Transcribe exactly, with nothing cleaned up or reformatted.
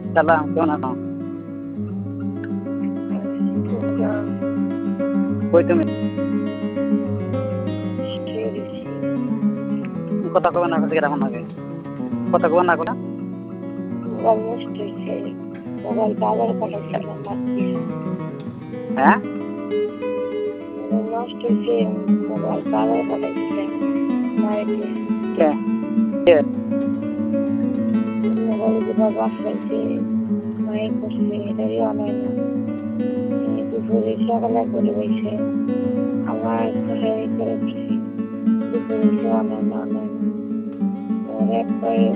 সালাম, কেমন আছো? কই তুমি? কথা কবে না কথা কেমন লাগে? কথা কবে না কথা? মোবাইল নষ্ট হয়েছে, মোবাইল বাজারে পাঠাচ্ছিলাম মাত্র। হ্যাঁ? মোবাইল নষ্ট হয়েছে, মোবাইল বাজারে পাঠাচ্ছিলাম মায়েকে। কে? কে? মোবাইলে যে বাবা আসছে মায়ে করছে এটারই অনয় না। দুপুরে সকালে করে বসে আমার কোথায় করে বসে দুপুরে সে অনয় না অনয় না ওর একবারে